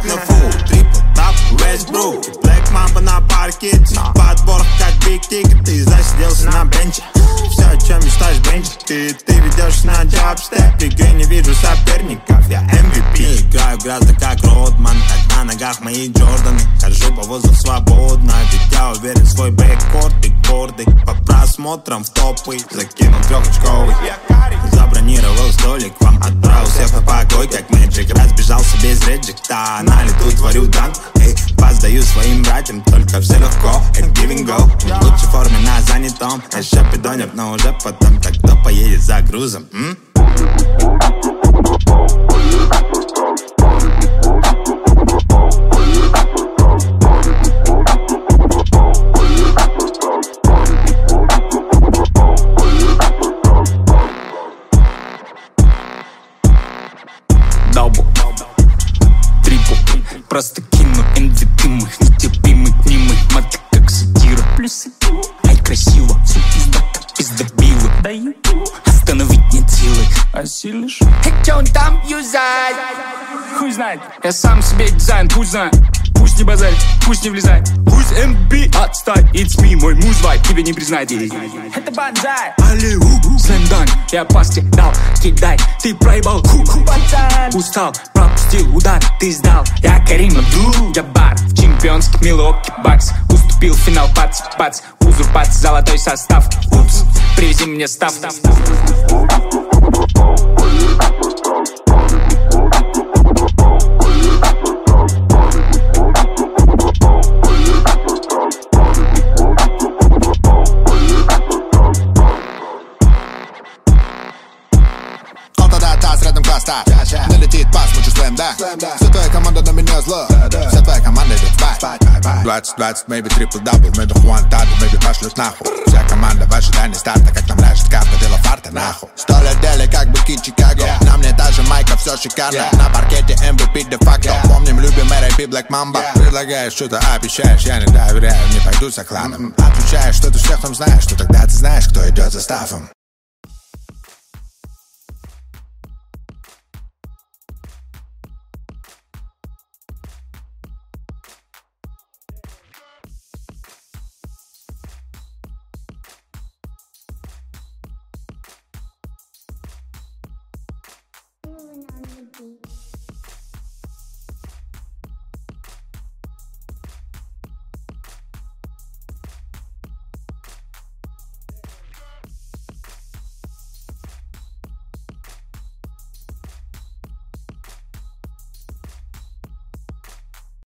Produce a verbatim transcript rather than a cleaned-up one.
как на фу. Трипл тап, Westbrook, Black Mamba на паркете. Подборах как Big Ticket, ты засиделся на бенче. Все, о чем мечтаешь, бенчик, ты, ты ведешь на джабстеп. В игре не вижу соперников, я эм ви пи. Играю грязно как Родман, так на ногах мои Джорданы. Хожу по воздуху свободно, ведь я уверен в свой бэккорд и гордый. По просмотрам в топы закинул трехочковый. Забронировал столик, вам отправил всех на покой, как Мэджик. Разбежался без реджекта, на лету творю данк. Эй, поздаю своим братьям, только все легко, это give and go. В лучшей форме на занятом, еще пидонят, но уже потом. Так кто поедет за грузом, м? Трипл, просто кину невидимых, нетерпимых, мнимых. Маты как сатира, плюсы. Ай, красиво, все пиздато, пиздобило. Даю, остановить нет силы. Осилишь? Эй, чё он там юзает? Хуй знает, я сам себе дизайн, пусть знает. Пусть не базарит, пусть не влезает. Пусть эм би отстань, it's me, мой музвай, тебе не признать. Это банзай. Аллилуйя, слэмдан, я пасти дал, кидай, ты проебал, ху-ху. Устал, пропустил удар, ты сдал. Я Карим Абдул-Джаббар, в чемпионских Милуоки Бакс. Уступил финал, пац, пац, узурпация, золотой состав. Упс, привези мне став. Рядом класс-старт, налетит пас, мучу слэм, да. Вся твоя команда на меня зло, вся твоя команда идет спать. Двадцать, двадцать, maybe трипл-дабл, maybe Хуан Таду, maybe пошлют нахуй. Вся команда в ожидании старта, как нам ляжет карта, дело фарта нахуй. Сто лет дели, как быки Чикаго, на мне даже майка, все шикарно. На паркете эм ви пи де-факто, помним, любим эр эй пи Black Mamba. Предлагаешь что-то, обещаешь, я не доверяю, не пойду за кланом. Отвечаешь, что ты всех там знаешь, что тогда ты знаешь, кто идет за стафом. Illuminati.